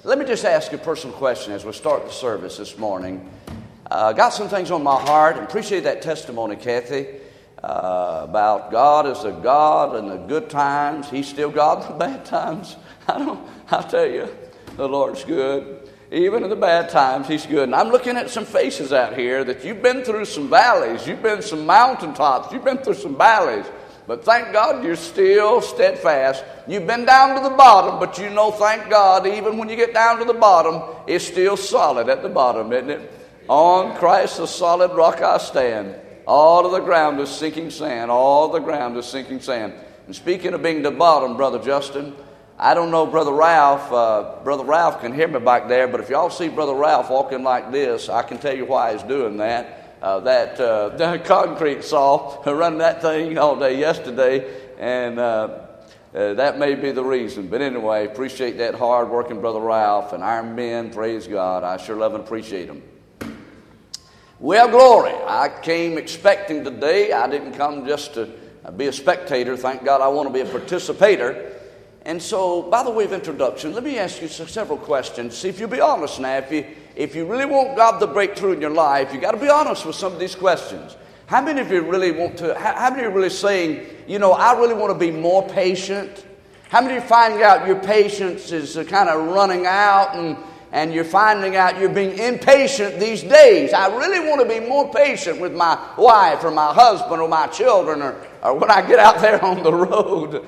Let me just ask you a personal question as we start the service this morning. Got some things on my heart, and appreciate that testimony, Kathy, about God is the God in the good times. He's still God in the bad times. I'll tell you, the Lord's good. Even in the bad times, He's good. And I'm looking at some faces out here that you've been through some valleys. You've been some mountaintops. You've been through some valleys. But thank God you're still steadfast. You've been down to the bottom, but you know, thank God, even when you get down to the bottom, it's still solid at the bottom, isn't it? On Christ, the solid rock I stand. All of the ground is sinking sand. All the ground is sinking sand. And speaking of being the bottom, Brother Justin, I don't know, Brother Ralph. Brother Ralph can hear me back there, but if y'all see Brother Ralph walking like this, I can tell you why he's doing that. That concrete saw running that thing all day yesterday, and that may be the reason. But anyway, appreciate that hard-working Brother Ralph and our men. Praise God. I sure love and appreciate them. Well, glory. I came expecting today. I didn't come just to be a spectator. Thank God I want to be a participator. And so, by the way of introduction, let me ask you several questions. See if you'll be honest now. If you really want God to break through in your life, you got to be honest with some of these questions. How many of you really want to? How many are really saying, you know, I really want to be more patient? How many of you finding out your patience is kind of running out, and you're finding out you're being impatient these days? I really want to be more patient with my wife or my husband or my children or when I get out there on the road.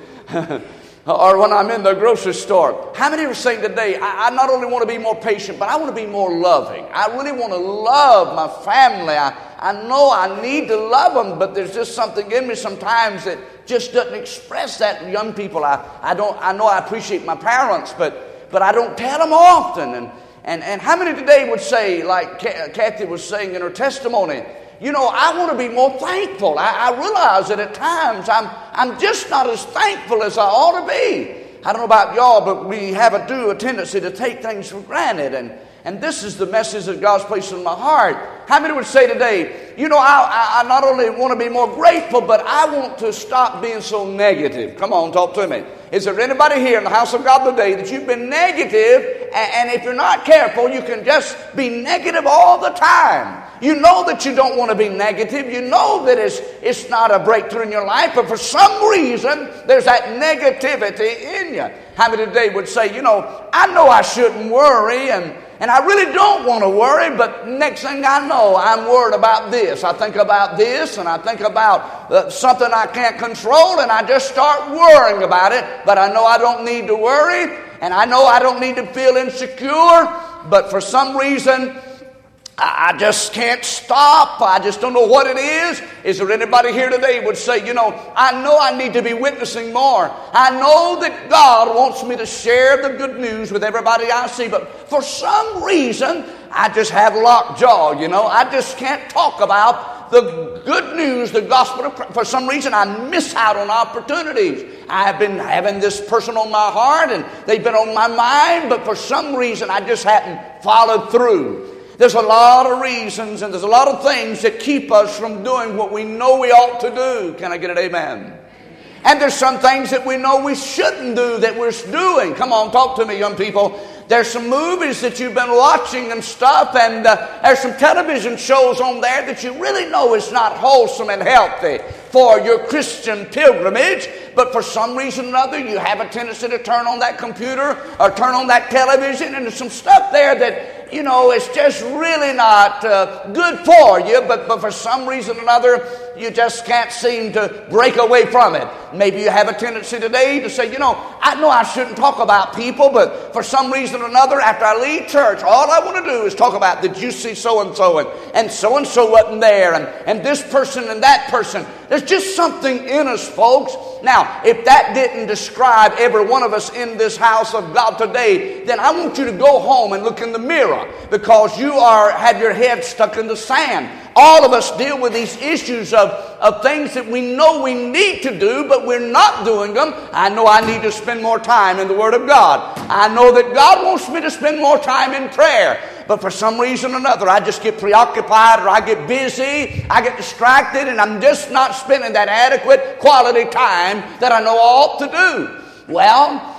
Or when I'm in the grocery store. How many are saying today, I not only want to be more patient, but I want to be more loving. I really want to love my family. I know I need to love them, but there's just something in me sometimes that just doesn't express that. Young people, I know I appreciate my parents, but I don't tell them often. And how many today would say, like Kathy was saying in her testimony, you know, I want to be more thankful. I realize that at times I'm just not as thankful as I ought to be. I don't know about y'all, but we have a tendency to take things for granted. And this is the message that God's placed in my heart. How many would say today, you know, I not only want to be more grateful, but I want to stop being so negative. Come on, talk to me. Is there anybody here in the house of God today that you've been negative, and if you're not careful, you can just be negative all the time? You know that you don't want to be negative. You know that it's not a breakthrough in your life, but for some reason, there's that negativity in you. How many today would say, you know I shouldn't worry, and I really don't want to worry, but next thing I know, I'm worried about this. I think about this, and I think about something I can't control, and I just start worrying about it. But I know I don't need to worry, and I know I don't need to feel insecure, but for some reason, I just can't stop. I just don't know what it is. Is there anybody here today who would say, you know I need to be witnessing more. I know that God wants me to share the good news with everybody I see, but for some reason, I just have lockjaw, you know. I just can't talk about the good news, the gospel. For some reason, I miss out on opportunities. I have been having this person on my heart, and they've been on my mind, but for some reason, I just haven't followed through. There's a lot of reasons and there's a lot of things that keep us from doing what we know we ought to do. Can I get an amen? And there's some things that we know we shouldn't do that we're doing. Come on, talk to me, young people. There's some movies that you've been watching and stuff, and there's some television shows on there that you really know is not wholesome and healthy for your Christian pilgrimage, but for some reason or another, you have a tendency to turn on that computer or turn on that television, and there's some stuff there that, you know, it's just really not good for you, but for some reason or another, you just can't seem to break away from it. Maybe you have a tendency today to say, I know I shouldn't talk about people, but for some reason or another, after I leave church, all I want to do is talk about, did you see so-and-so, and so-and-so wasn't there, and this person and that person. There's just something in us, folks. Now, if that didn't describe every one of us in this house of God today, then I want you to go home and look in the mirror, because you have your head stuck in the sand. All of us deal with these issues of things that we know we need to do, but we're not doing them. I know I need to spend more time in the Word of God. I know that God wants me to spend more time in prayer. But for some reason or another, I just get preoccupied, or I get busy, I get distracted, and I'm just not spending that adequate quality time that I know I ought to do. Well,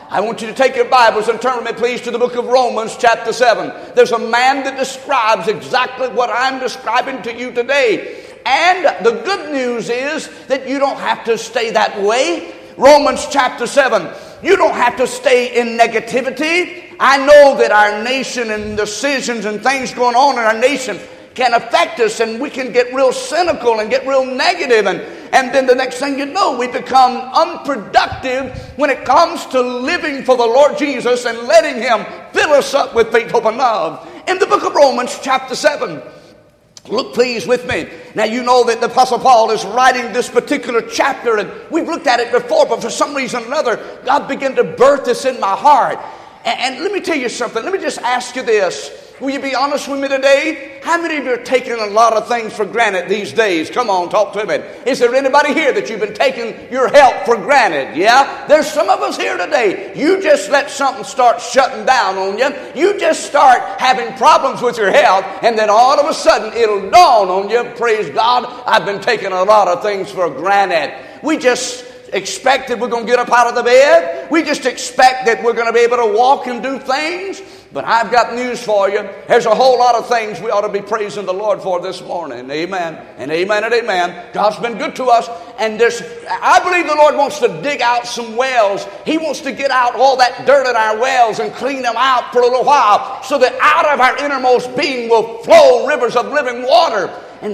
I want you to take your Bibles and turn with me, please, to the book of Romans, chapter 7. There's a man that describes exactly what I'm describing to you today. And the good news is that you don't have to stay that way. Romans chapter 7. You don't have to stay in negativity. I know that our nation and decisions and things going on in our nation can affect us, and we can get real cynical and get real negative, and then the next thing you know, we become unproductive when it comes to living for the Lord Jesus and letting Him fill us up with faith, hope, and love. In the book of Romans chapter 7, look please with me. Now you know that the Apostle Paul is writing this particular chapter, and we've looked at it before, but for some reason or another, God began to birth this in my heart. And let me tell you something. Let me just ask you this. Will you be honest with me today? How many of you are taking a lot of things for granted these days? Come on, talk to me. Is there anybody here that you've been taking your health for granted? Yeah? There's some of us here today. You just let something start shutting down on you. You just start having problems with your health, and then all of a sudden it'll dawn on you, praise God, I've been taking a lot of things for granted. We just expect that we're going to get up out of the bed. We just expect that we're going to be able to walk and do things. But I've got news for you. There's a whole lot of things we ought to be praising the Lord for this morning. Amen. And amen and amen. God's been good to us. And I believe the Lord wants to dig out some wells. He wants to get out all that dirt in our wells and clean them out for a little while, so that out of our innermost being will flow rivers of living water.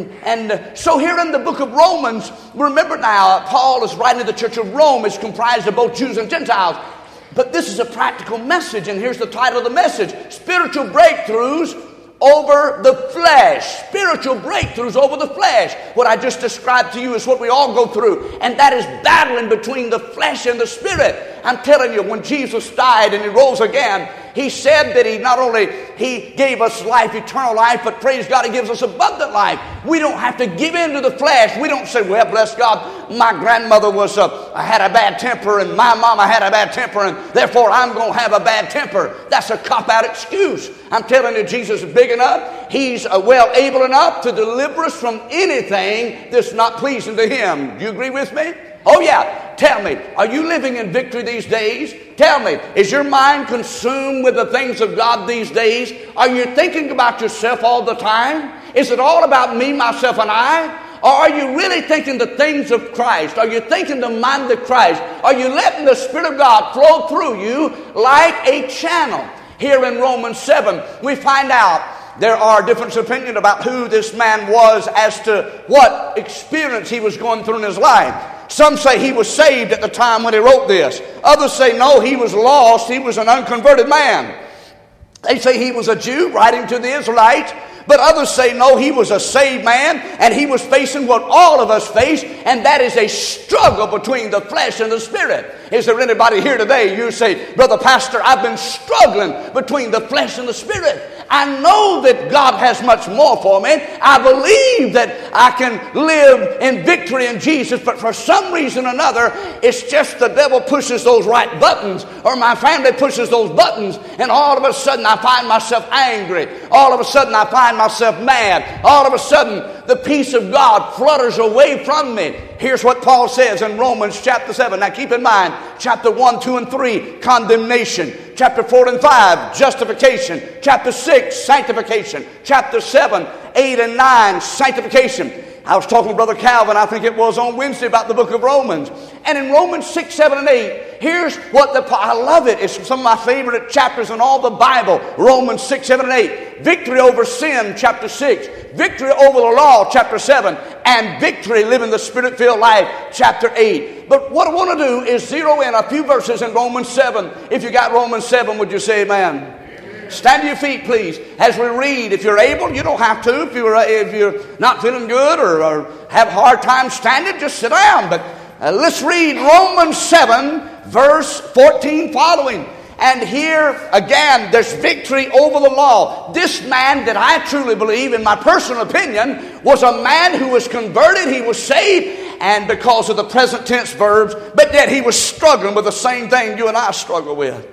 And so here in the book of Romans, remember now, Paul is writing to the church of Rome. It's comprised of both Jews and Gentiles. But this is a practical message, and here's the title of the message: Spiritual Breakthroughs Over the Flesh. Spiritual breakthroughs over the flesh. What I just described to you is what we all go through, and that is battling between the flesh and the spirit. I'm telling you, when Jesus died and He rose again, He said that He not only gave us life, eternal life, but praise God, He gives us abundant life. We don't have to give in to the flesh. We don't say, well, bless God, my grandmother had a bad temper, and my mama had a bad temper, and therefore I'm going to have a bad temper. That's a cop-out excuse. I'm telling you, Jesus is big enough. He's well able enough to deliver us from anything that's not pleasing to Him. Do you agree with me? Oh yeah. Tell me, are you living in victory these days? Tell me, is your mind consumed with the things of God these days? Are you thinking about yourself all the time? Is it all about me, myself, and I? Or are you really thinking the things of Christ? Are you thinking the mind of Christ? Are you letting the Spirit of God flow through you like a channel? Here in Romans 7, we find out there are different opinions about who this man was as to what experience he was going through in his life. Some say he was saved at the time when he wrote this. Others say, no, he was lost. He was an unconverted man. They say he was a Jew writing to the Israelites. But others say, no, he was a saved man, and he was facing what all of us face, and that is a struggle between the flesh and the spirit. Is there anybody here today, you say, Brother Pastor, I've been struggling between the flesh and the spirit. I know that God has much more for me. I believe that I can live in victory in Jesus, but for some reason or another, it's just the devil pushes those right buttons, or my family pushes those buttons, and all of a sudden I find myself angry. All of a sudden I find myself mad. All of a sudden the peace of God flutters away from me. Here's what Paul says in Romans chapter 7. Now keep in mind, chapter 1, 2, and 3, condemnation. Chapter 4 and 5, justification. Chapter 6, sanctification. Chapter 7, 8, and 9, sanctification. I was talking to Brother Calvin, I think it was on Wednesday, about the book of Romans. And in Romans 6, 7, and 8, here's what I love it. It's some of my favorite chapters in all the Bible. Romans 6, 7, and 8. Victory over sin, chapter 6. Victory over the law, chapter 7. And victory living the Spirit-filled life, chapter 8. But what I want to do is zero in a few verses in Romans 7. If you got Romans 7, would you say amen? Stand to your feet, please, as we read. If you're able, you don't have to. If you're not feeling good or have a hard time standing, just sit down. But let's read Romans 7, verse 14 following. And here, again, there's victory over the law. This man that I truly believe, in my personal opinion, was a man who was converted. He was saved, and because of the present tense verbs, but yet he was struggling with the same thing you and I struggle with.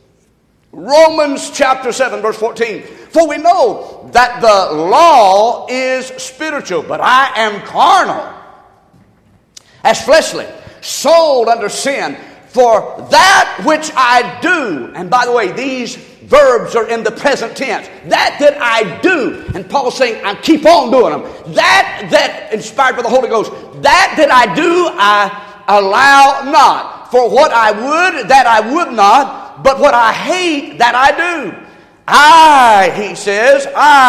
Romans chapter 7, verse 14. For we know that the law is spiritual, but I am carnal, as fleshly, sold under sin. For that which I do, and by the way, these verbs are in the present tense. That I do. And Paul's saying, I keep on doing them. That inspired by the Holy Ghost, that I do, I allow not. For what I would, that I would not. But what I hate, that I do. He says,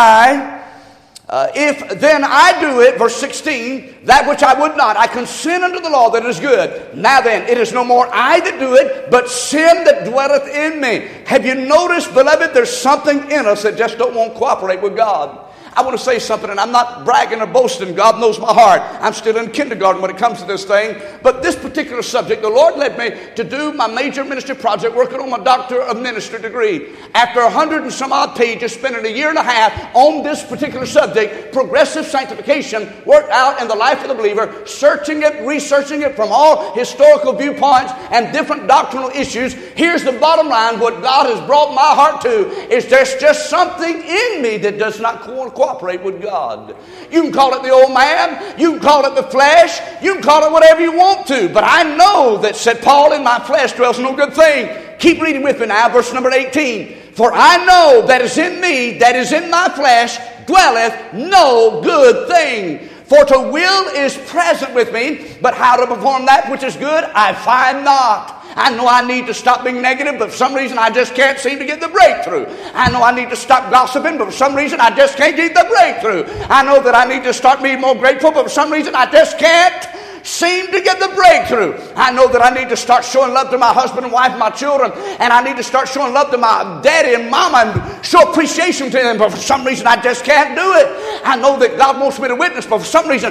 if then I do it, verse 16, that which I would not, I consent unto the law that is good. Now then, it is no more I that do it, but sin that dwelleth in me. Have you noticed, beloved, there's something in us that just don't want to cooperate with God? I want to say something, and I'm not bragging or boasting. God knows my heart. I'm still in kindergarten when it comes to this thing. But this particular subject, the Lord led me to do my major ministry project, working on my Doctor of Ministry degree. After 100 and some odd pages, spending a year and a half on this particular subject, progressive sanctification, worked out in the life of the believer, searching it, researching it from all historical viewpoints and different doctrinal issues. Here's the bottom line. What God has brought my heart to is there's just something in me that does not cooperate with God. You can call it the old man, you can call it the flesh, you can call it whatever you want to, but I know that, said Paul, in my flesh dwells no good thing. Keep reading with me now, verse number 18. For I know that is in me, that is in my flesh, dwelleth no good thing. For to will is present with me, but how to perform that which is good I find not. I know I need to stop being negative, but for some reason I just can't seem to get the breakthrough. I know I need to stop gossiping, but for some reason I just can't get the breakthrough. I know that I need to start being more grateful, but for some reason I just can't seem to get the breakthrough. I know that I need to start showing love to my husband and wife and my children, and I need to start showing love to my daddy and mama and show appreciation to them, but for some reason I just can't do it. I know that God wants me to witness, but for some reason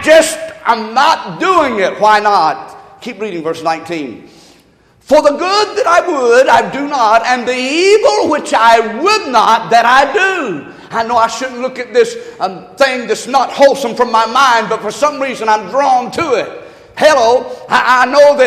I'm not doing it. Why not? Keep reading verse 19. For the good that I would, I do not, and the evil which I would not, that I do. I know I shouldn't look at this thing that's not wholesome from my mind, but for some reason I'm drawn to it. Hello, I know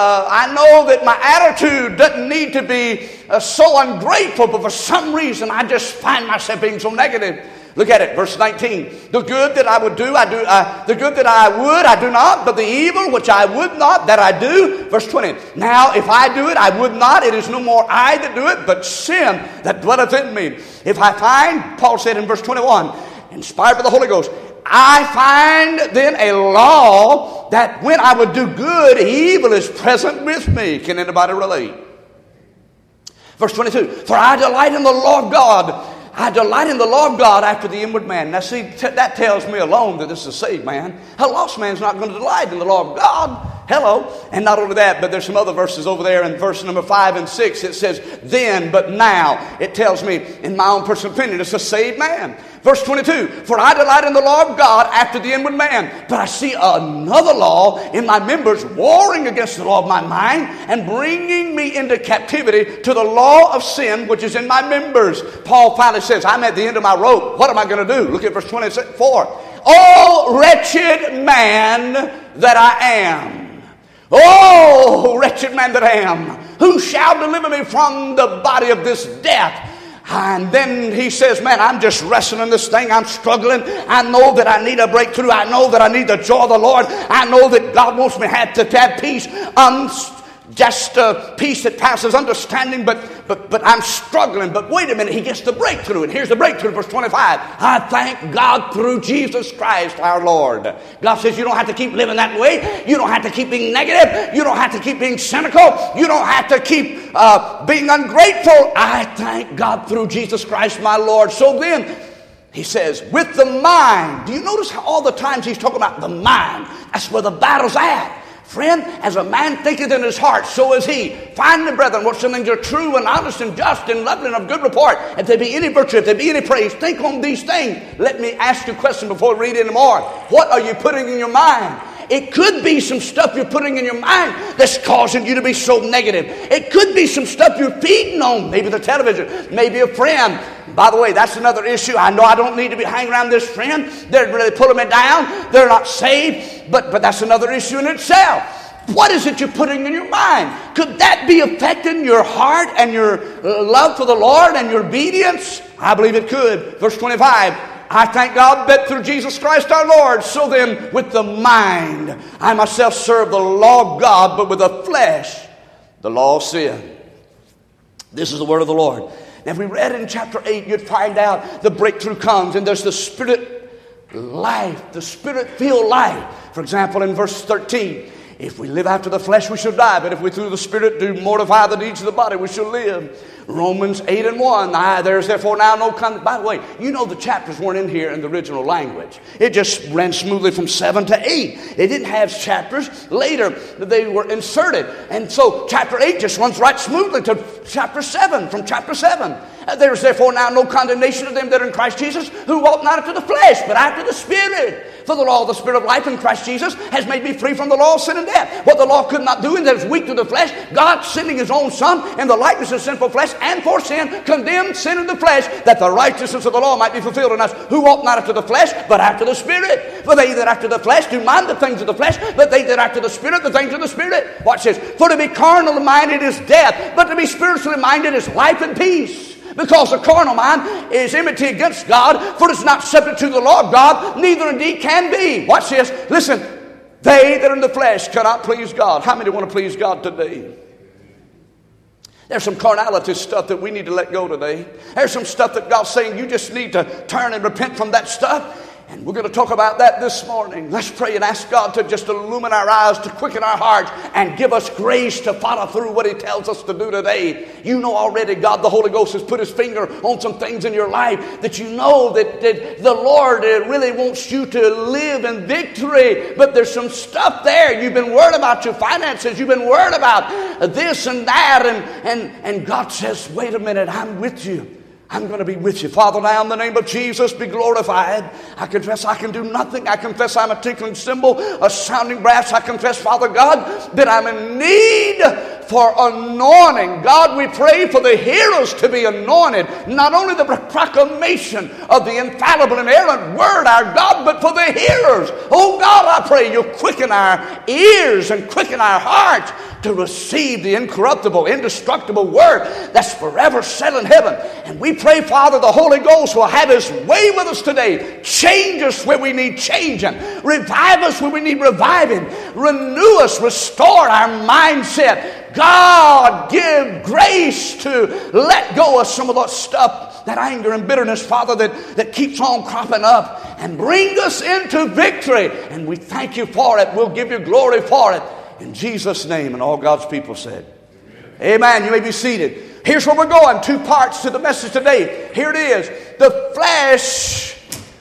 that my attitude doesn't need to be so ungrateful, but for some reason I just find myself being so negative. Look at it, verse 19. The good that I would do, I do. The good that I would, I do not. But the evil which I would not, that I do. Verse 20. Now, if I do it, I would not. It is no more I that do it, but sin that dwelleth in me. If I find, Paul said in verse 21, inspired by the Holy Ghost, I find then a law that when I would do good, evil is present with me. Can anybody relate? Verse 22. For I delight in the law of God. I delight in the law of God after the inward man. Now see, that tells me alone that this is a saved man. A lost man's not going to delight in the law of God. Hello. And not only that, but there's some other verses over there in verse number 5 and 6. It says, then, but now. It tells me, in my own personal opinion, it's a saved man. Verse 22, for I delight in the law of God after the inward man. But I see another law in my members warring against the law of my mind and bringing me into captivity to the law of sin which is in my members. Paul finally says, I'm at the end of my rope. What am I going to do? Look at verse 24. Oh, wretched man that I am. Oh, wretched man that I am. Who shall deliver me from the body of this death? And then he says, man, I'm just wrestling this thing. I'm struggling. I know that I need a breakthrough. I know that I need the joy of the Lord. I know that God wants me to have peace. Just peace that passes understanding, but I'm struggling. But wait a minute, he gets the breakthrough. And here's the breakthrough, verse 25. I thank God through Jesus Christ our Lord. God says you don't have to keep living that way. You don't have to keep being negative. You don't have to keep being cynical. You don't have to keep being ungrateful. I thank God through Jesus Christ my Lord. So then, he says, with the mind. Do you notice how all the times he's talking about the mind? That's where the battle's at. Friend, as a man thinketh in his heart, so is he. Find the brethren, whatsoever things are true and honest and just and lovely and of good report. If there be any virtue, if there be any praise, think on these things. Let me ask you a question before we read any more. What are you putting in your mind? It could be some stuff you're putting in your mind that's causing you to be so negative. It could be some stuff you're feeding on. Maybe the television, maybe a friend. By the way, that's another issue. I know I don't need to be hanging around this friend. They're really pulling me down. They're not saved. But that's another issue in itself. What is it you're putting in your mind? Could that be affecting your heart and your love for the Lord and your obedience? I believe it could. Verse 25. I thank God that through Jesus Christ our Lord. So then, with the mind, I myself serve the law of God, but with the flesh, the law of sin. This is the word of the Lord. Now, if we read in chapter 8, you'd find out the breakthrough comes, and there's the Spirit life, the Spirit-filled life. For example, in verse 13, if we live after the flesh, we shall die. But if we through the Spirit do mortify the deeds of the body, we shall live. Romans 8:1. There's therefore now no condemnation. By the way, you know the chapters weren't in here in the original language. It just ran smoothly from 7 to 8. It didn't have chapters. Later, they were inserted. And so chapter 8 just runs right smoothly to chapter 7, from chapter 7. There is therefore now no condemnation of them that are in Christ Jesus, who walk not after the flesh, but after the Spirit. For the law of the Spirit of life in Christ Jesus has made me free from the law of sin and death. What the law could not do, and that is weak to the flesh, God sending his own Son in the likeness of sinful flesh, and for sin, condemned sin in the flesh, that the righteousness of the law might be fulfilled in us, who walk not after the flesh, but after the Spirit. For they that after the flesh do mind the things of the flesh, but they that after the Spirit, the things of the Spirit. Watch this. For to be carnally minded is death, but to be spiritually minded is life and peace. Because the carnal mind is enmity against God, for it is not subject to the law of God, neither indeed can be. Watch this. Listen. They that are in the flesh cannot please God. How many want to please God today? There's some carnality stuff that we need to let go today. There's some stuff that God's saying you just need to turn and repent from that stuff. And we're going to talk about that this morning. Let's pray and ask God to just illumine our eyes, to quicken our hearts, and give us grace to follow through what he tells us to do today. You know already God, the Holy Ghost, has put his finger on some things in your life that you know that the Lord really wants you to live in victory. But there's some stuff there. You've been worried about your finances. You've been worried about this and that. And God says, wait a minute, I'm with you. I'm going to be with you. Father, now in the name of Jesus, be glorified. I confess I can do nothing. I confess I'm a tinkling cymbal, a sounding brass. I confess, Father God, that I'm in need for anointing. God, we pray for the hearers to be anointed. Not only the proclamation of the infallible, inerrant word, our God, but for the hearers. Oh God, I pray you'll quicken our ears and quicken our hearts to receive the incorruptible, indestructible word that's forever set in heaven. And we pray, Father, the Holy Ghost will have his way with us today. Change us where we need changing. Revive us where we need reviving. Renew us, restore our mindset. God, give grace to let go of some of that stuff, that anger and bitterness, Father, that keeps on cropping up, and bring us into victory. And we thank you for it. We'll give you glory for it. In Jesus' name, and all God's people said, amen. You may be seated. Here's where we're going. 2 parts to the message today. Here it is. The flesh,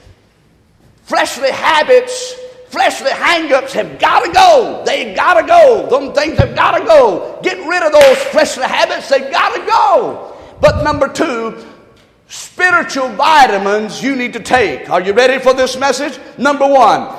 fleshly habits, fleshly hang-ups have got to go. They've got to go. Them things have got to go. Get rid of those fleshly habits. They've got to go. But number 2, spiritual vitamins you need to take. Are you ready for this message? Number one,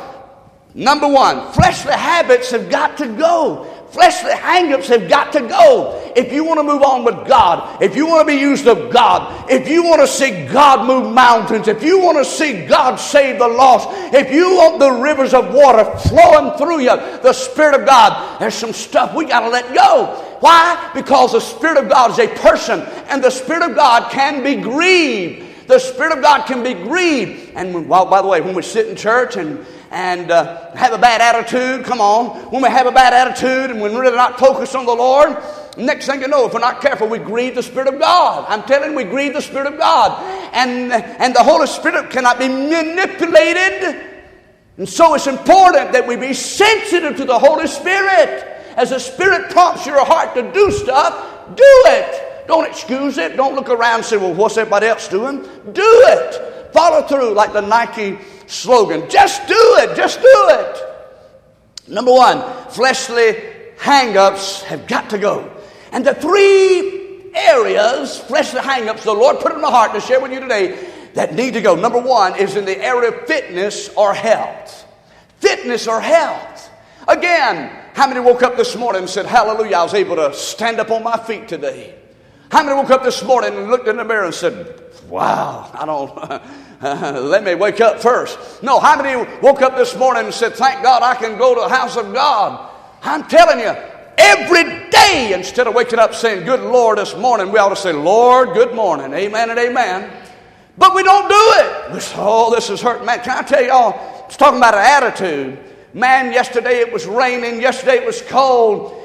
fleshly habits have got to go. Fleshly hang-ups have got to go. If you want to move on with God, if you want to be used of God, if you want to see God move mountains, if you want to see God save the lost, if you want the rivers of water flowing through you, the Spirit of God, there's some stuff we got to let go. Why? Because the Spirit of God is a person, and the Spirit of God can be grieved. The Spirit of God can be grieved. And by the way, when we sit in church and have a bad attitude, come on. When we have a bad attitude and we're really not focused on the Lord, next thing you know, if we're not careful, we grieve the Spirit of God. I'm telling you, we grieve the Spirit of God. And the Holy Spirit cannot be manipulated. And so it's important that we be sensitive to the Holy Spirit. As the Spirit prompts your heart to do stuff, do it. Don't excuse it. Don't look around and say, well, what's everybody else doing? Do it. Follow through like the Nike slogan. Just do it. Just do it. Number 1, fleshly hang-ups have got to go. And the 3 areas, fleshly hang-ups, the Lord put in my heart to share with you today that need to go. Number 1 is in the area of fitness or health. Fitness or health. Again, how many woke up this morning and said, hallelujah, I was able to stand up on my feet today? How many woke up this morning and looked in the mirror and said, wow, I don't, let me wake up first. No, how many woke up this morning and said, thank God I can go to the house of God? I'm telling you, every day, instead of waking up saying, good Lord, this morning, we ought to say, Lord, good morning, amen and amen. But we don't do it. We say, oh, this is hurting. Man, can I tell y'all, it's talking about an attitude. Man, yesterday it was raining, yesterday it was cold.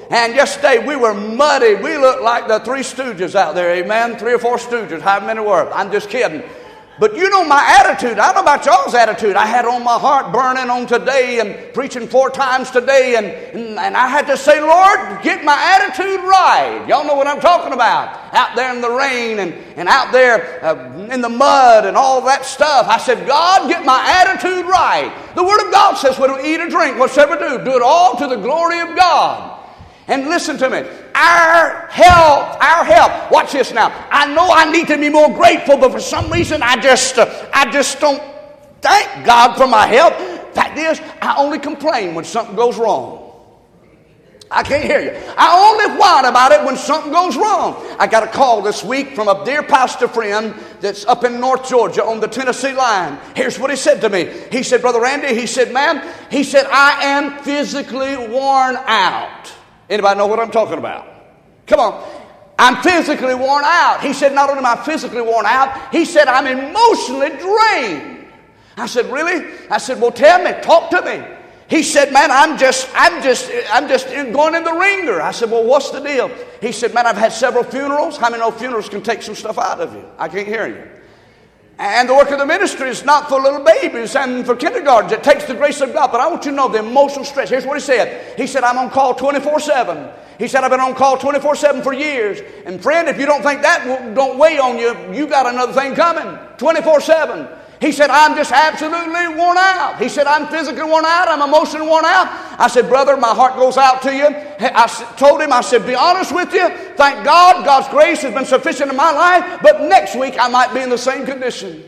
And yesterday we were muddy. We looked like the Three Stooges out there, amen? 3 or 4 Stooges, however many were. I'm just kidding. But you know my attitude. I don't know about y'all's attitude. I had on my heart burning on today and preaching 4 times today. And I had to say, Lord, get my attitude right. Y'all know what I'm talking about. Out there in the rain and out there in the mud and all that stuff. I said, God, get my attitude right. The Word of God says when we eat or drink, whatsoever do it all to the glory of God. And listen to me, our help, watch this now. I know I need to be more grateful, but for some reason I just don't thank God for my help. Fact is, I only complain when something goes wrong. I can't hear you. I only whine about it when something goes wrong. I got a call this week from a dear pastor friend that's up in North Georgia on the Tennessee line. Here's what he said to me. He said, Brother Randy, he said, man, he said, I am physically worn out. Anybody know what I'm talking about? Come on. I'm physically worn out. He said, not only am I physically worn out, he said, I'm emotionally drained. I said, really? I said, well, tell me, talk to me. He said, man, I'm just going in the ringer. I said, well, what's the deal? He said, man, I've had several funerals. How many know funerals can take some stuff out of you? I can't hear you. And the work of the ministry is not for little babies and for kindergartens. It takes the grace of God. But I want you to know the emotional stress. Here's what he said. He said, I'm on call 24/7. He said, I've been on call 24/7 for years. And friend, if you don't think that don't weigh on you, you got another thing coming. 24/7. He said, I'm just absolutely worn out. He said, I'm physically worn out. I'm emotionally worn out. I said, brother, my heart goes out to you. I told him, I said, be honest with you. Thank God, God's grace has been sufficient in my life. But next week, I might be in the same condition.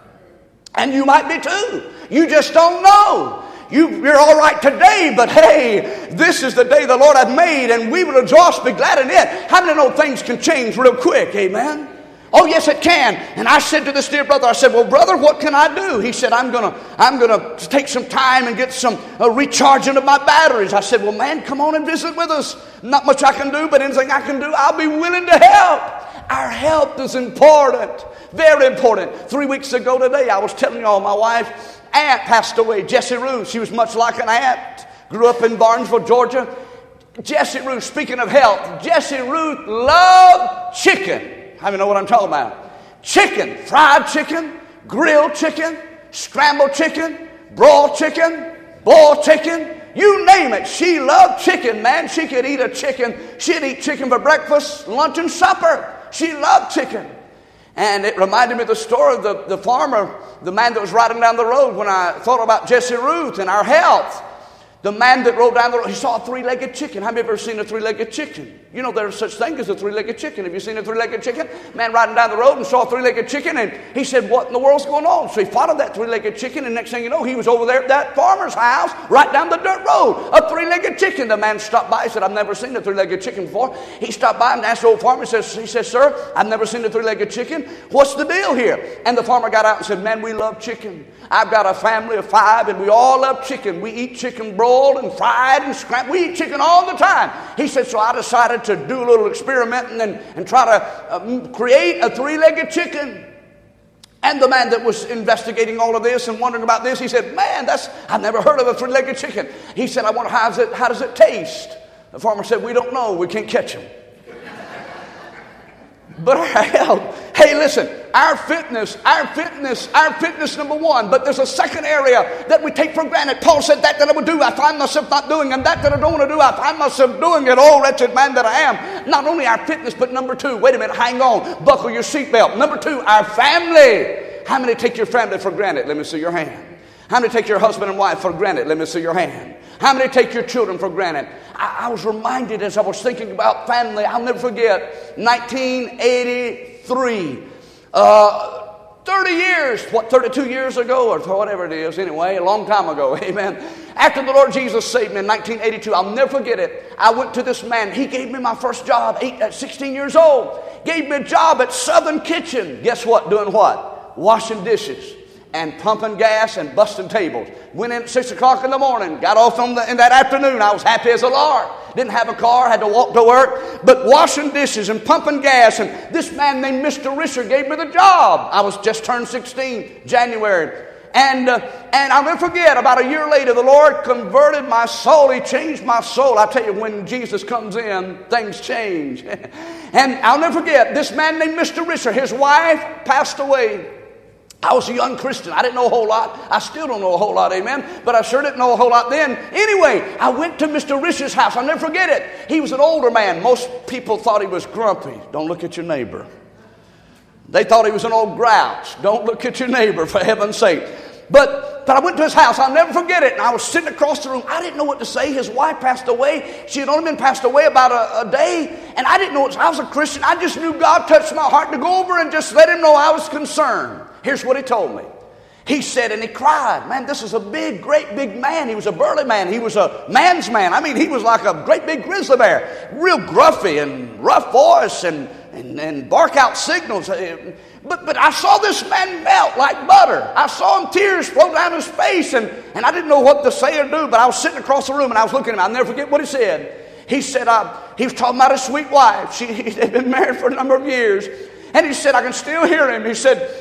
And you might be too. You just don't know. You're all right today, but hey, this is the day the Lord hath made, and we will rejoice, be glad in it. How many know things can change real quick? Amen. Oh, yes, it can. And I said to this dear brother, I said, well, brother, what can I do? He said, I'm gonna take some time and get some recharging of my batteries. I said, well, man, come on and visit with us. Not much I can do, but anything I can do, I'll be willing to help. Our health is important, very important. 3 weeks ago today, I was telling y'all, my wife's aunt passed away, Jessie Ruth. She was much like an aunt. Grew up in Barnesville, Georgia. Jessie Ruth, speaking of health, Jessie Ruth loved chicken. How many know what I'm talking about? Chicken, fried chicken, grilled chicken, scrambled chicken, broiled chicken, boiled chicken. You name it. She loved chicken, man. She could eat a chicken. She'd eat chicken for breakfast, lunch, and supper. She loved chicken. And it reminded me of the story of the farmer, the man that was riding down the road when I thought about Jessie Ruth and our health. The man that rode down the road, he saw a 3-legged chicken. Have you ever seen a 3-legged chicken? You know there's such thing as a 3-legged chicken. Have you seen a 3-legged chicken? Man riding down the road and saw a 3-legged chicken, and he said, what in the world's going on? So he followed that 3-legged chicken, and next thing you know, he was over there at that farmer's house, right down the dirt road. A 3-legged chicken. The man stopped by. He said, I've never seen a 3-legged chicken before. He stopped by and asked the old farmer, he says, sir, I've never seen a 3-legged chicken. What's the deal here? And the farmer got out and said, man, we love chicken. I've got a family of 5, and we all love chicken. We eat chicken broiled and fried and scrambled. We eat chicken all the time. He said, so I decided to do a little experimenting and try to create a 3-legged chicken. And the man that was investigating all of this and wondering about this, he said, man, I've never heard of a 3-legged chicken. He said, I wonder how does it taste? The farmer said, we don't know. We can't catch him. But our health, hey, listen, our fitness, number one. But there's a second area that we take for granted. Paul said, that I would do, I find myself not doing. And that I don't want to do, I find myself doing it. Oh, wretched man that I am. Not only our fitness, but number 2, wait a minute, hang on, buckle your seatbelt. Number 2, our family. How many take your family for granted? Let me see your hand. How many take your husband and wife for granted? Let me see your hand. How many take your children for granted? I was reminded as I was thinking about family, I'll never forget, 1983, 30 years, 32 years ago or whatever it is, anyway, a long time ago, amen. After the Lord Jesus saved me in 1982, I'll never forget it. I went to this man. He gave me my first job at 16 years old. Gave me a job at Southern Kitchen. Guess what? Doing what? Washing dishes and pumping gas and busting tables. Went in at 6 o'clock in the morning, got off in that afternoon. I was happy as a lark. Didn't have a car, had to walk to work, but washing dishes and pumping gas. And this man named Mr. Risher gave me the job. I was just turned 16, January. And I'll never forget, about a year later, the Lord converted my soul. He changed my soul. I tell you, when Jesus comes in, things change. And I'll never forget, this man named Mr. Risher, his wife passed away. I was a young Christian. I didn't know a whole lot. I still don't know a whole lot, amen. But I sure didn't know a whole lot then. Anyway, I went to Mr. Risher's house. I'll never forget it. He was an older man. Most people thought he was grumpy. Don't look at your neighbor. They thought he was an old grouch. Don't look at your neighbor, for heaven's sake. But I went to his house. I'll never forget it. And I was sitting across the room. I didn't know what to say. His wife passed away. She had only been passed away about a day. And I didn't know what. I was a Christian. I just knew God touched my heart to go over and just let him know I was concerned. Here's what he told me. He said, and he cried. Man, this is a big, great big man. He was a burly man. He was a man's man. I mean, he was like a great big grizzly bear. Real gruffy and rough voice and bark out signals. But I saw this man melt like butter. I saw him, tears flow down his face. And I didn't know what to say or do. But I was sitting across the room and I was looking at him. I'll never forget what he said. He said, he was talking about his sweet wife. They'd been married for a number of years. And he said, I can still hear him. He said,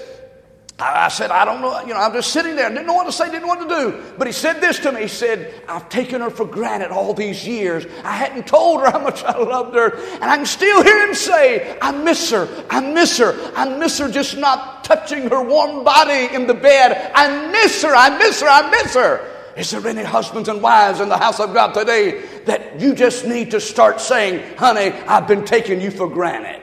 I said, I don't know, I'm just sitting there. Didn't know what to say, didn't know what to do. But he said this to me. He said, I've taken her for granted all these years. I hadn't told her how much I loved her. And I can still hear him say, I miss her. I miss her. I miss her, just not touching her warm body in the bed. I miss her. I miss her. I miss her. Is there any husbands and wives in the house of God today that you just need to start saying, honey, I've been taking you for granted?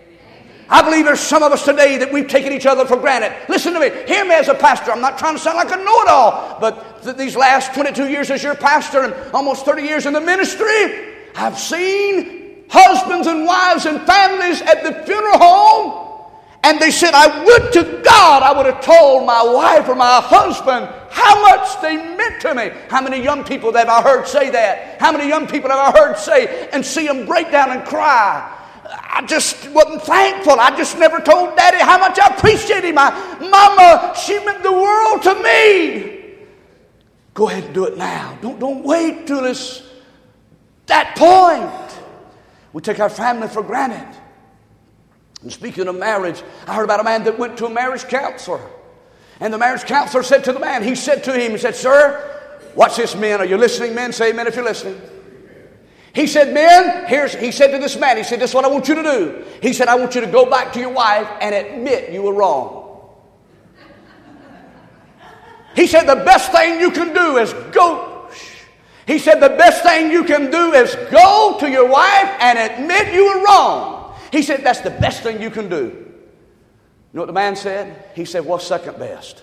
I believe there's some of us today that we've taken each other for granted. Listen to me. Hear me as a pastor. I'm not trying to sound like a know-it-all. But these last 22 years as your pastor and almost 30 years in the ministry, I've seen husbands and wives and families at the funeral home. And they said, I would to God I would have told my wife or my husband how much they meant to me. How many young people have I heard say that? How many young people have I heard say and see them break down and cry? I just wasn't thankful. I just never told Daddy how much I appreciated him. My mama, she meant the world to me. Go ahead and do it now. Don't wait till it's that point. We take our family for granted. And speaking of marriage, I heard about a man that went to a marriage counselor. And the marriage counselor said to the man, he said to him, he said, sir, watch this, men. Are you listening, men? Say amen if you're listening. He said, men, he said to this man, he said, this is what I want you to do. He said, I want you to go back to your wife and admit you were wrong. He said, the best thing you can do is go. He said, the best thing you can do is go to your wife and admit you were wrong. He said, that's the best thing you can do. You know what the man said? He said, what's second best?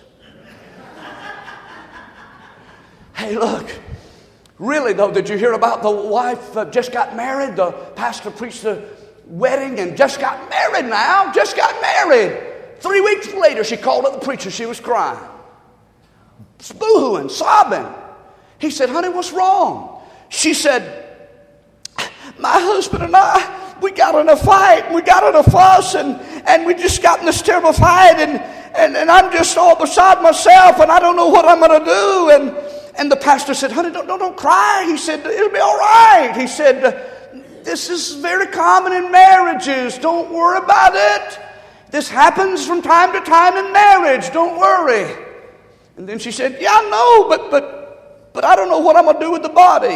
Hey, look. Really, though, did you hear about the wife just got married? The pastor preached the wedding and just got married now. Just got married. 3 weeks later, she called up the preacher. She was crying, boo-hooing, sobbing. He said, honey, what's wrong? She said, my husband and I, we got in a fight. We got in a fuss, and we just got in this terrible fight. And I'm just all beside myself, and I don't know what I'm going to do. And the pastor said, honey, don't cry. He said, it'll be all right. He said, this is very common in marriages. Don't worry about it. This happens from time to time in marriage. Don't worry. And then she said, yeah, I know, but I don't know what I'm going to do with the body.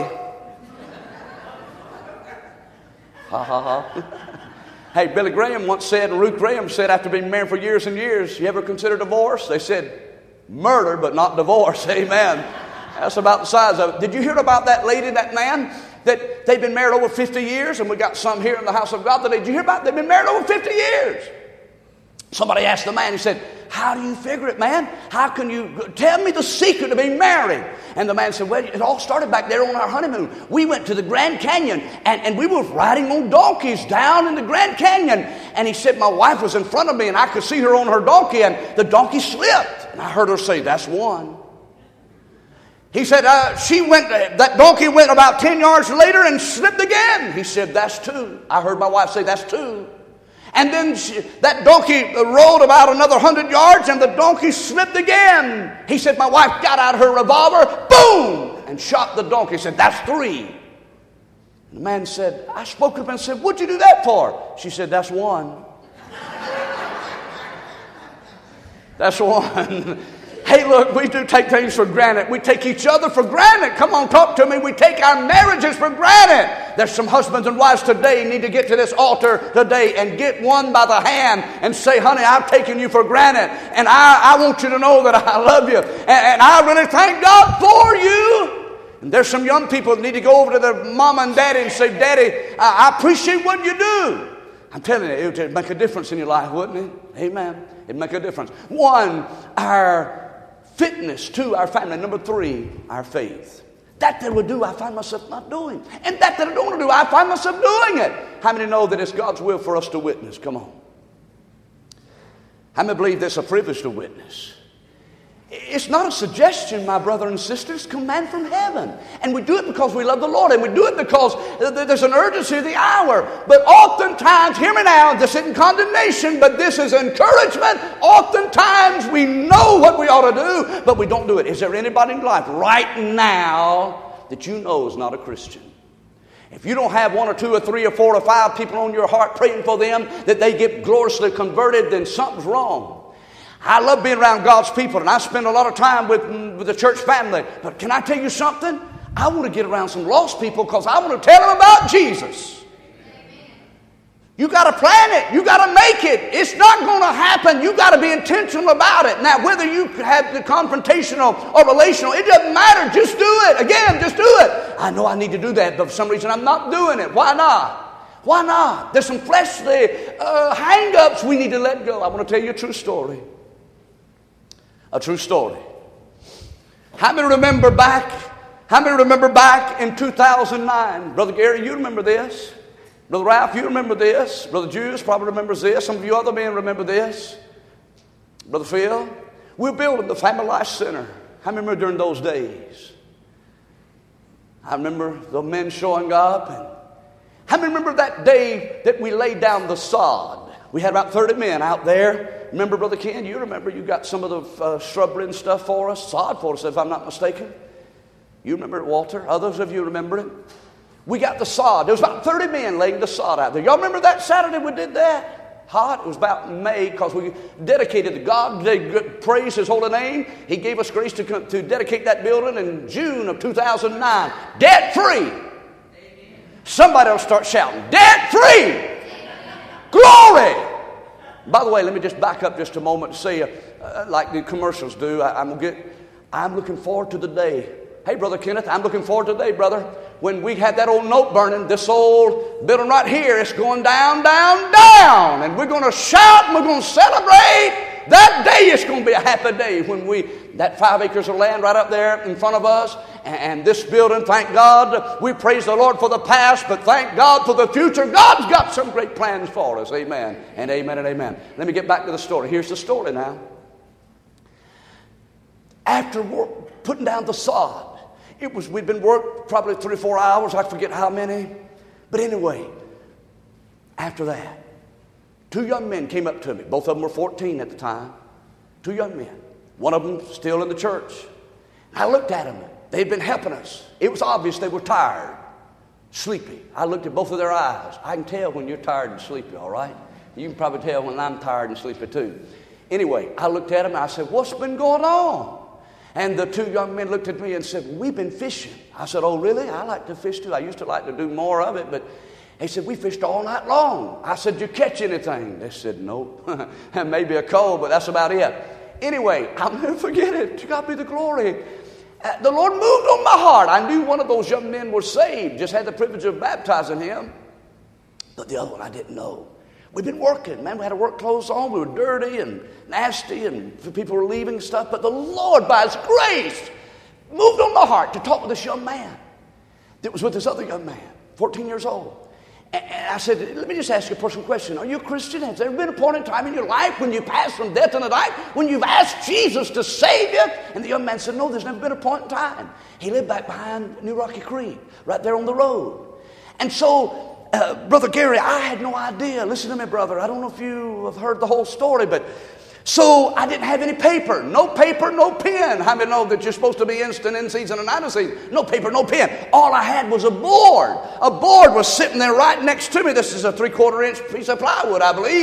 Ha, ha, ha. Hey, Billy Graham once said, and Ruth Graham said, after being married for years and years, you ever consider divorce? They said, murder, but not divorce. Amen. That's about the size of it. Did you hear about that lady, that man, that they've been married over 50 years? And we got some here in the house of God today. Did you hear about it? They've been married over 50 years. Somebody asked the man, he said, how do you figure it, man? How can you tell me the secret of being married? And the man said, well, it all started back there on our honeymoon. We went to the Grand Canyon, and we were riding on donkeys down in the Grand Canyon. And he said, my wife was in front of me, and I could see her on her donkey, and the donkey slipped. And I heard her say, that's one. He said, that donkey went about 10 yards later and slipped again. He said, that's two. I heard my wife say, that's two. And then that donkey rode about another 100 yards and the donkey slipped again. He said, my wife got out her revolver, boom, and shot the donkey. He said, that's three. And the man said, I spoke up and said, what'd you do that for? She said, that's one. That's one. Hey, look, we do take things for granted. We take each other for granted. Come on, talk to me. We take our marriages for granted. There's some husbands and wives today need to get to this altar today and get one by the hand and say, honey, I've taken you for granted. And I want you to know that I love you. And I really thank God for you. And there's some young people that need to go over to their mama and daddy and say, Daddy, I appreciate what you do. I'm telling you, it would make a difference in your life, wouldn't it? Amen. It'd make a difference. 1, our fitness. 2, our family. Number 3, our faith. That I would do, I find myself not doing. And that I don't want to do, I find myself doing it. How many know that it's God's will for us to witness? Come on. How many believe there's a privilege to witness? It's not a suggestion, my brother and sister. It's a command from heaven. And we do it because we love the Lord. And we do it because there's an urgency of the hour. But oftentimes, hear me now, this isn't condemnation, but this is encouragement. Oftentimes, we know what we ought to do, but we don't do it. Is there anybody in life right now that you know is not a Christian? If you don't have 1 or 2 or 3 or 4 or 5 people on your heart praying for them, that they get gloriously converted, then something's wrong. I love being around God's people, and I spend a lot of time with the church family. But can I tell you something? I want to get around some lost people because I want to tell them about Jesus. You got to plan it. You got to make it. It's not going to happen. You got to be intentional about it. Now, whether you have the confrontational or relational, it doesn't matter. Just do it. Again, just do it. I know I need to do that, but for some reason I'm not doing it. Why not? Why not? There's some fleshly hang-ups we need to let go. I want to tell you a true story. A true story. How many remember back in 2009? Brother Gary, you remember this. Brother Ralph, you remember this. Brother Julius probably remembers this. Some of you other men remember this. Brother Phil, we're building the Family Life Center. I remember during those days. I remember the men showing up. And I remember that day that we laid down the sod. We had about 30 men out there. Remember, Brother Ken, you remember you got some of the shrubbery and stuff for us, sod for us, if I'm not mistaken. You remember it, Walter? Others of you remember it? We got the sod. There was about 30 men laying the sod out there. Y'all remember that Saturday we did that? Hot. It was about May because we dedicated to God. They praised His holy name. He gave us grace to dedicate that building in June of 2009. Debt-free. Somebody will start shouting, debt-free. Glory! By the way, let me just back up just a moment and say, like the commercials do, I'm looking forward to the day. Hey, Brother Kenneth, I'm looking forward to the day, brother, when we had that old note burning, this old building right here, it's going down, down, down. And we're going to shout and we're going to celebrate. That day is going to be a happy day when that 5 acres of land right up there in front of us, and this building, thank God, we praise the Lord for the past, but thank God for the future. God's got some great plans for us. Amen and amen and amen. Let me get back to the story. Here's the story now. After putting down the sod, we'd been worked probably 3 or 4 hours. I forget how many. But anyway, after that, 2 young men came up to me. Both of them were 14 at the time. 2 young men. One of them still in the church. I looked at them. They'd been helping us. It was obvious they were tired, sleepy. I looked at both of their eyes. I can tell when you're tired and sleepy, all right? You can probably tell when I'm tired and sleepy too. Anyway, I looked at them and I said, what's been going on? And the 2 young men looked at me and said, we've been fishing. I said, oh, really? I like to fish too. I used to like to do more of it, but they said, we fished all night long. I said, did you catch anything? They said, nope. Maybe a cold, but that's about it. Anyway, I'll never forget it. To God be the glory. The Lord moved on my heart. I knew one of those young men was saved. Just had the privilege of baptizing him. But the other one I didn't know. We've been working, man. We had our work clothes on. We were dirty and nasty, and people were leaving stuff. But the Lord, by His grace, moved on my heart to talk with this young man that was with this other young man, 14 years old. And I said, let me just ask you a personal question. Are you a Christian? Has there ever been a point in time in your life when you passed from death unto life, when you've asked Jesus to save you? And the young man said, no, there's never been a point in time. He lived back behind New Rocky Creek, right there on the road. And so, Brother Gary, I had no idea. Listen to me, brother. I don't know if you have heard the whole story, but so I didn't have any paper, no pen. How many know that you're supposed to be instant in season and out of season? No paper, no pen. All I had was a board. A board was sitting there right next to me. This is a 3/4 inch piece of plywood, I believe.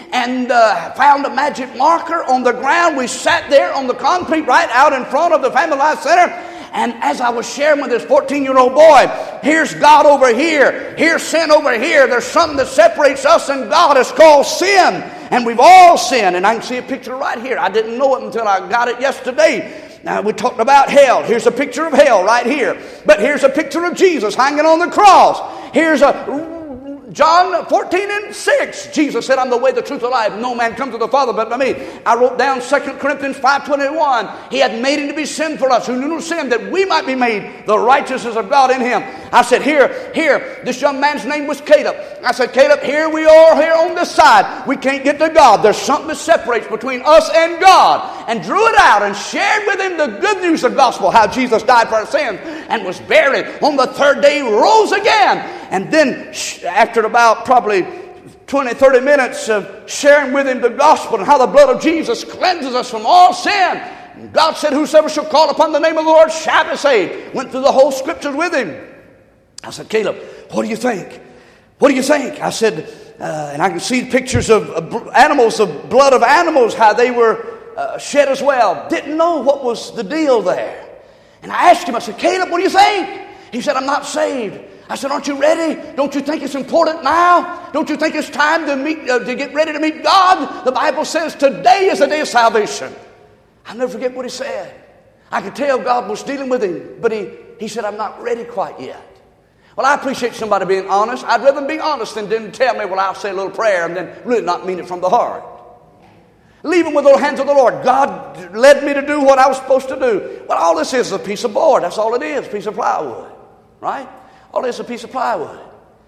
and found a magic marker on the ground. We sat there on the concrete right out in front of the Family Life Center. And as I was sharing with this 14-year-old boy, here's God over here, here's sin over here. There's something that separates us and God. It's called sin. And we've all sinned. And I can see a picture right here. I didn't know it until I got it yesterday. Now, we talked about hell. Here's a picture of hell right here. But here's a picture of Jesus hanging on the cross. Here's John 14:6. Jesus said, I'm the way, the truth, the life. No man comes to the Father but by me. I wrote down 2 Corinthians 5:21. He had made him to be sin for us, who knew no sin, that we might be made the righteousness of God in him. I said, here, this young man's name was Caleb. I said, Caleb, here we are here on this side. We can't get to God. There's something that separates between us and God. And drew it out and shared with him the good news of the gospel, how Jesus died for our sins and was buried. On the third day, rose again. And then after about probably 20, 30 minutes of sharing with him the gospel and how the blood of Jesus cleanses us from all sin, and God said, whosoever shall call upon the name of the Lord shall be saved. Went through the whole scriptures with him. I said, Caleb, what do you think? What do you think? I said, and I can see pictures of animals, of blood of animals, how they were shed as well. Didn't know what was the deal there. And I asked him, I said, Caleb, what do you think? He said, I'm not saved. I said, aren't you ready? Don't you think it's important now? Don't you think it's time to get ready to meet God? The Bible says today is the day of salvation. I'll never forget what he said. I could tell God was dealing with him, but he said, I'm not ready quite yet. Well, I appreciate somebody being honest. I'd rather them be honest than didn't tell me, well, I'll say a little prayer and then really not mean it from the heart. Leave him with the hands of the Lord. God led me to do what I was supposed to do. Well, all this is a piece of board. That's all it is, a piece of plywood. Right? All this is a piece of plywood.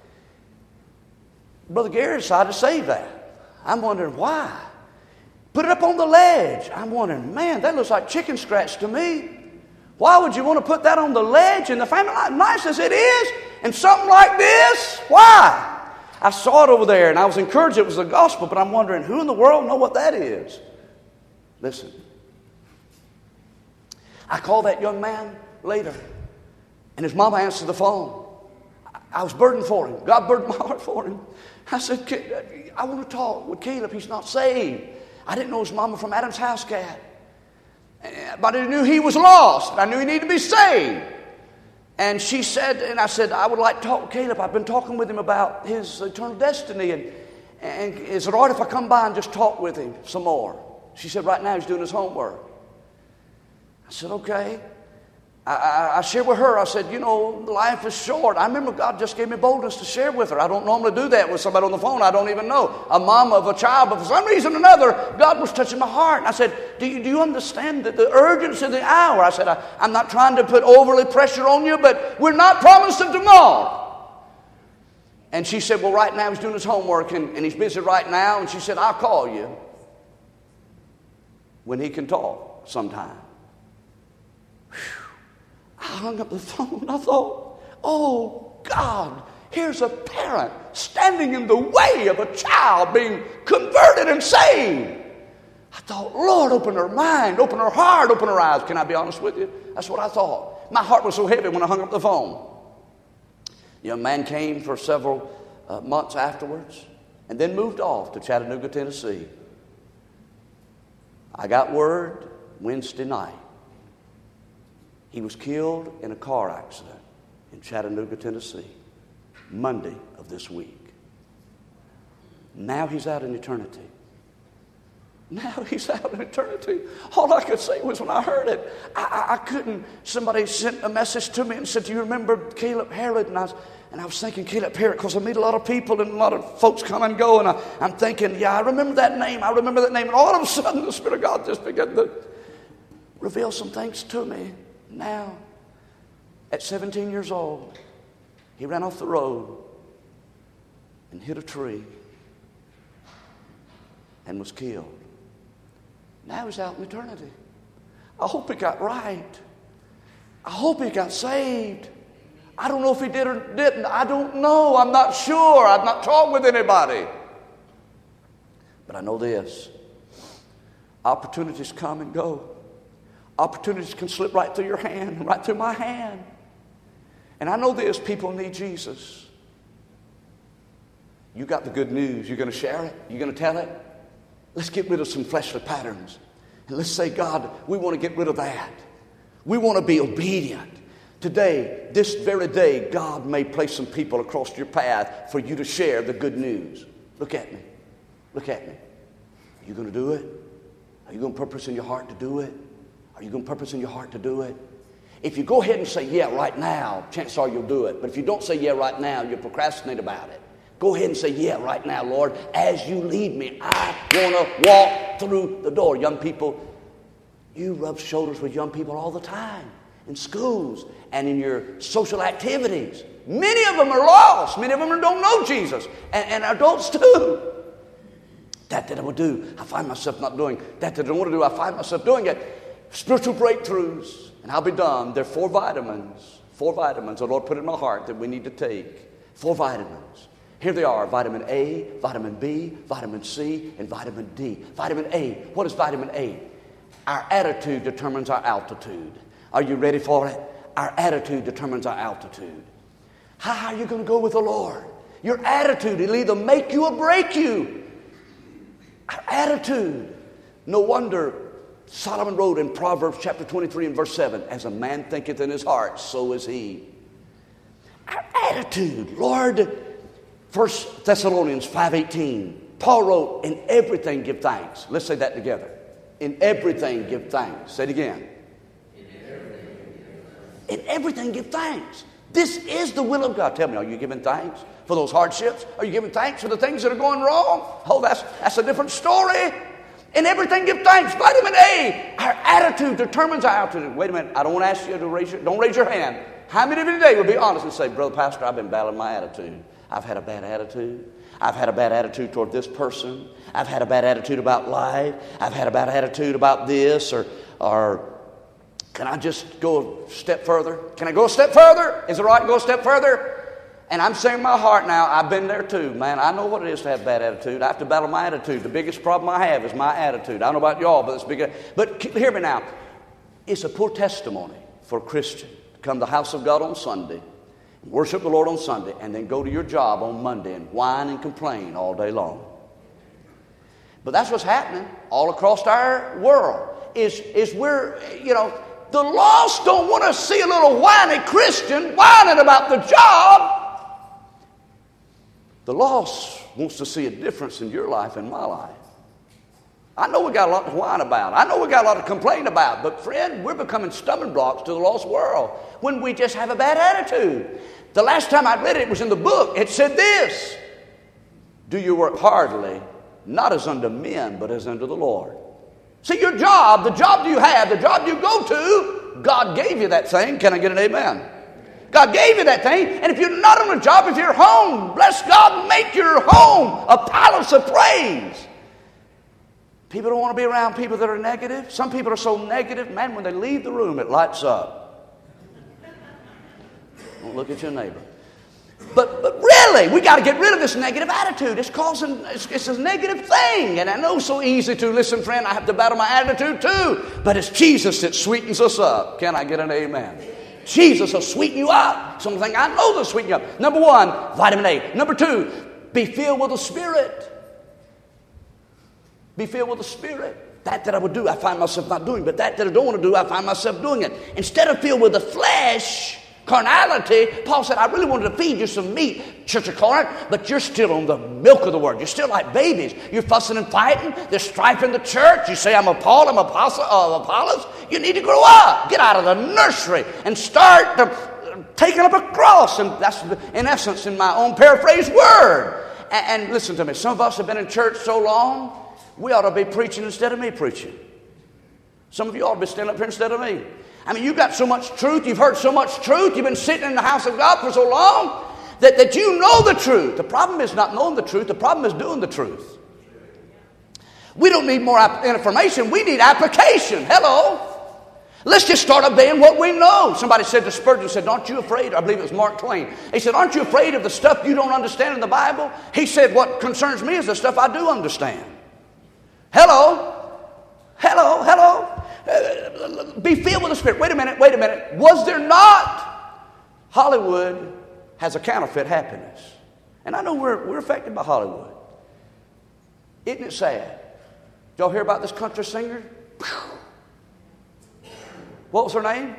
Brother Gary decided to save that. I'm wondering why. Put it up on the ledge. I'm wondering, man, that looks like chicken scratch to me. Why would you want to put that on the ledge in the family life? Nice as it is, and something like this? Why? I saw it over there, and I was encouraged it was the gospel, but I'm wondering, who in the world know what that is? Listen. I called that young man later, and his mama answered the phone. I was burdened for him. God burdened my heart for him. I said, I want to talk with Caleb. He's not saved. I didn't know his mama from Adam's house cat. But I knew he was lost. I knew he needed to be saved. And she said, and I said, I would like to talk with Caleb. I've been talking with him about his eternal destiny. And is it all right if I come by and just talk with him some more? She said, right now he's doing his homework. I said, okay. I shared with her, I said, you know, life is short. I remember God just gave me boldness to share with her. I don't normally do that with somebody on the phone I don't even know, a mom of a child. But for some reason or another, God was touching my heart. And I said, do you understand the urgency of the hour? I said, I'm not trying to put overly pressure on you, but we're not promised of tomorrow. And she said, well, right now he's doing his homework and he's busy right now. And she said, I'll call you when he can talk sometime. I hung up the phone. I thought, oh, God, here's a parent standing in the way of a child being converted and saved. I thought, Lord, open her mind, open her heart, open her eyes. Can I be honest with you? That's what I thought. My heart was so heavy when I hung up the phone. The young man came for several months afterwards and then moved off to Chattanooga, Tennessee. I got word Wednesday night. He was killed in a car accident in Chattanooga, Tennessee, Monday of this week. Now he's out in eternity. Now he's out in eternity. All I could say was when I heard it, I couldn't. Somebody sent a message to me and said, do you remember Caleb Harrod? And I was thinking Caleb Harrod because I meet a lot of people and a lot of folks come and go. And I'm thinking, yeah, I remember that name. I remember that name. And all of a sudden the Spirit of God just began to reveal some things to me. Now, at 17 years old, he ran off the road and hit a tree and was killed. Now he's out in eternity. I hope he got right. I hope he got saved. I don't know if he did or didn't. I don't know. I'm not sure. I've not talked with anybody. But I know this. Opportunities come and go. Opportunities can slip right through your hand, right through my hand. And I know this, people need Jesus. You got the good news. You're going to share it? You're going to tell it? Let's get rid of some fleshly patterns. And let's say, God, we want to get rid of that. We want to be obedient. Today, this very day, God may place some people across your path for you to share the good news. Look at me. Look at me. Are you going to do it? Are you going to purpose in your heart to do it? Are you going to purpose in your heart to do it? If you go ahead and say, yeah, right now, chances are you'll do it. But if you don't say, yeah, right now, you'll procrastinate about it. Go ahead and say, yeah, right now, Lord, as you lead me, I want to walk through the door. Young people, you rub shoulders with young people all the time in schools and in your social activities. Many of them are lost. Many of them don't know Jesus. And adults too. That I will do, I find myself not doing. That I don't want to do, I find myself doing it. Spiritual breakthroughs. And I'll be done. There are 4 vitamins. 4 vitamins the Lord put in my heart that we need to take. 4 vitamins. Here they are. Vitamin A, vitamin B, vitamin C, and vitamin D. Vitamin A. What is vitamin A? Our attitude determines our altitude. Are you ready for it? Our attitude determines our altitude. How are you going to go with the Lord? Your attitude will either make you or break you. Our attitude. No wonder Solomon wrote in Proverbs chapter 23 and verse 7, as a man thinketh in his heart, so is he. Our attitude. Lord, 1 Thessalonians 5:18, Paul wrote, in everything give thanks. Let's say that together. In everything give thanks. Say it again. In everything give thanks. This is the will of God. Tell me, are you giving thanks for those hardships? Are you giving thanks for the things that are going wrong? Oh, that's a different story. In everything give thanks. Vitamin A. Our attitude determines our altitude. Wait a minute. I don't want to ask you to don't raise your hand. How many of you today will be honest and say, Brother Pastor, I've been battling my attitude. I've had a bad attitude. I've had a bad attitude toward this person. I've had a bad attitude about life. I've had a bad attitude about this. Or can I just go a step further? Can I go a step further? Is it right to go a step further? And I'm saying in my heart now, I've been there too. Man, I know what it is to have bad attitude. I have to battle my attitude. The biggest problem I have is my attitude. I don't know about y'all, but it's big. But hear me now. It's a poor testimony for a Christian to come to the house of God on Sunday, worship the Lord on Sunday, and then go to your job on Monday and whine and complain all day long. But that's what's happening all across our world. Is we're, the lost don't want to see a little whiny Christian whining about the job. The lost wants to see a difference in your life and my life. I know we got a lot to whine about. I know we got a lot to complain about. But friend, we're becoming stumbling blocks to the lost world when we just have a bad attitude. The last time I read it, it was in the book. It said this: do your work heartily, not as unto men, but as unto the Lord. See, your job, the job you have, the job you go to, God gave you that thing. Can I get an amen? God gave you that thing. And if you're not on a job, if you're home, bless God, make your home a palace of praise. People don't want to be around people that are negative. Some people are so negative, man, when they leave the room, it lights up. Don't look at your neighbor. But really, we got to get rid of this negative attitude. It's a negative thing. And I know it's so easy to, listen, friend, I have to battle my attitude too. But it's Jesus that sweetens us up. Can I get an amen? Jesus will sweeten you up. Something I know they'll sweeten you up. Number 1, vitamin A. Number 2, be filled with the Spirit. Be filled with the Spirit. That I would do, I find myself not doing. But that I don't want to do, I find myself doing it. Instead of filled with the flesh, carnality, Paul said, I really wanted to feed you some meat, Church of Corinth, but you're still on the milk of the word. You're still like babies. You're fussing and fighting. There's strife in the church. You say, I'm a Paul, I'm Apollos. You need to grow up. Get out of the nursery and start taking up a cross. And that's, in essence, in my own paraphrased word. And listen to me. Some of us have been in church so long, we ought to be preaching instead of me preaching. Some of you ought to be standing up here instead of me. I mean, you've got so much truth. You've heard so much truth. You've been sitting in the house of God for so long that you know the truth. The problem is not knowing the truth. The problem is doing the truth. We don't need more information. We need application. Hello. Let's just start obeying what we know. Somebody said to Spurgeon, said, aren't you afraid? I believe it was Mark Twain. He said, aren't you afraid of the stuff you don't understand in the Bible? He said, what concerns me is the stuff I do understand. Hello. Hello. Hello. Be filled with the Spirit. Wait a minute. Was there not? Hollywood has a counterfeit happiness. And I know we're affected by Hollywood. Isn't it sad y'all hear about this country singer? What was her name?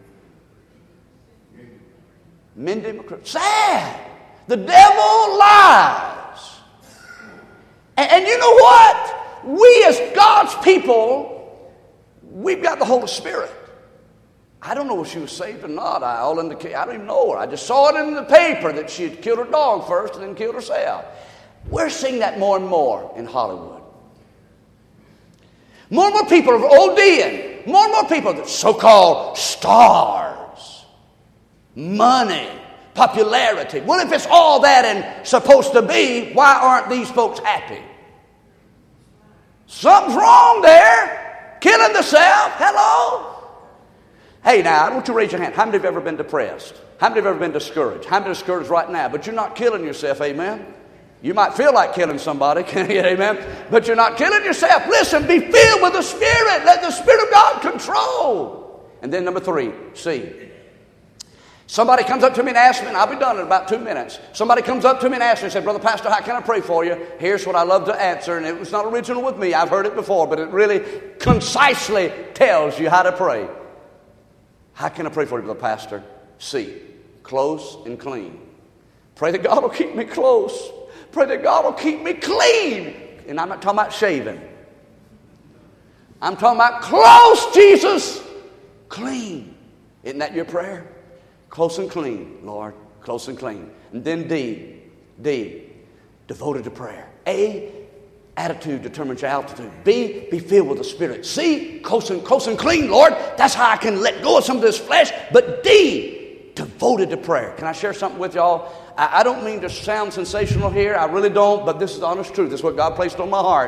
Mindy McCray. Sad. The devil lies. And you know what? We as God's people, we've got the Holy Spirit. I don't know if she was saved or not. I don't even know her. I just saw it in the paper that she had killed her dog first and then killed herself. We're seeing that more and more in Hollywood. More and more people are ODing. More and more people are so-called stars. Money. Popularity. Well, if it's all that and supposed to be, why aren't these folks happy? Something's wrong there. Killing themselves. Hello? Hey, now, I want you to raise your hand. How many have ever been depressed? How many have ever been discouraged? How many are discouraged right now? But you're not killing yourself, amen? You might feel like killing somebody, can you get amen? But you're not killing yourself. Listen, be filled with the Spirit. Let the Spirit of God control. And then number 3, C. Somebody comes up to me and asks me, and I'll be done in about 2 minutes. Somebody comes up to me and asks me and said, Brother Pastor, how can I pray for you? Here's what I love to answer, and it was not original with me. I've heard it before, but it really concisely tells you how to pray. How can I pray for you, Brother Pastor? C, close and clean. Pray that God will keep me close. Pray that God will keep me clean. And I'm not talking about shaving. I'm talking about close, Jesus. Clean. Isn't that your prayer? Close and clean, Lord. Close and clean. And then D, devoted to prayer. A, attitude determines your altitude. B, be filled with the Spirit. C, close and clean, Lord. That's how I can let go of some of this flesh. But D, devoted to prayer. Can I share something with y'all? I don't mean to sound sensational here. I really don't, but this is the honest truth. This is what God placed on my heart.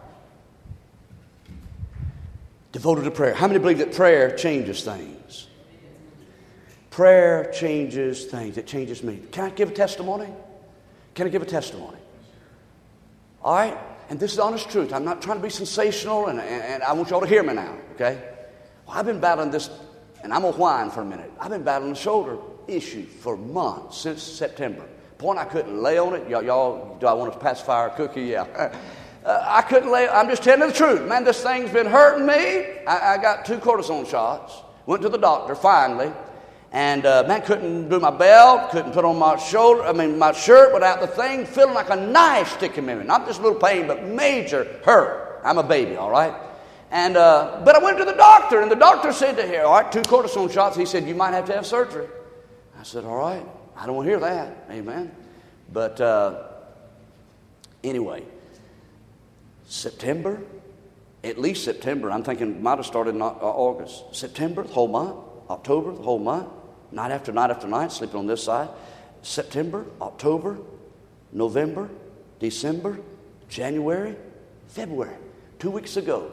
Devoted to prayer. How many believe that prayer changes things? Prayer changes things. It changes me. Can I give a testimony? Can I give a testimony? All right? And this is the honest truth. I'm not trying to be sensational, and I want y'all to hear me now, okay? Well, I've been battling this, and I'm going to whine for a minute. I've been battling the shoulder issue for months, since September. Point I couldn't lay on it. Y'all, do I want to pacify a cookie? Yeah. I couldn't lay, I'm just telling you the truth. Man, this thing's been hurting me. I got 2 cortisone shots. Went to the doctor, finally. And, man, couldn't do my belt, couldn't put on my shirt without the thing feeling like a knife sticking in me. Not just a little pain, but major hurt. I'm a baby, all right? And, but I went to the doctor, and the doctor said to her, all right, 2 cortisone shots. He said, you might have to have surgery. I said, all right, I don't want to hear that. Amen. But, anyway, September, at least September, I'm thinking it might have started in August. September, the whole month. October, the whole month. Night after night after night, sleeping on this side. September, October, November, December, January, February. 2 weeks ago.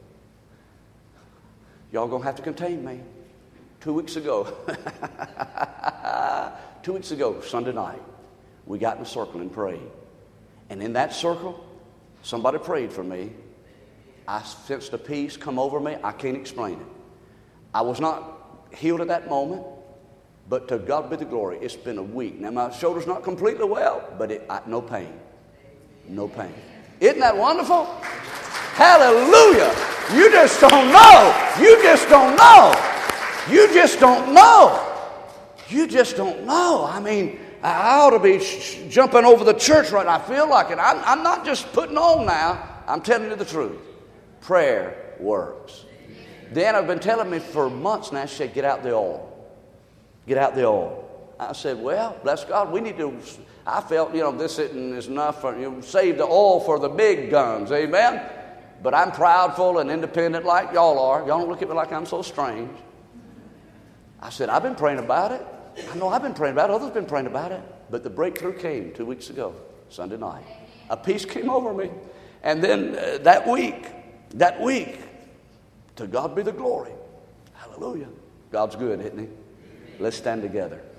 Y'all gonna have to contain me. 2 weeks ago. 2 weeks ago, Sunday night, we got in a circle and prayed. And in that circle, somebody prayed for me. I sensed a peace come over me. I can't explain it. I was not healed at that moment, but to God be the glory. It's been a week. Now, my shoulder's not completely well, but no pain. No pain. Isn't that wonderful? Hallelujah. You just don't know. You just don't know. You just don't know. You just don't know. I mean, I ought to be jumping over the church right now. I feel like it. I'm not just putting on now. I'm telling you the truth. Prayer works. Dan have been telling me for months now, she said, get out the oil. Get out the oil. I said, well, bless God, we need to, I felt, this isn't enough for, save the oil for the big guns, amen? But I'm proudful and independent like y'all are. Y'all don't look at me like I'm so strange. I said, I've been praying about it. I know I've been praying about it. Others have been praying about it. But the breakthrough came 2 weeks ago, Sunday night. A peace came over me. And then that week, to God be the glory. Hallelujah. God's good, isn't he? Let's stand together.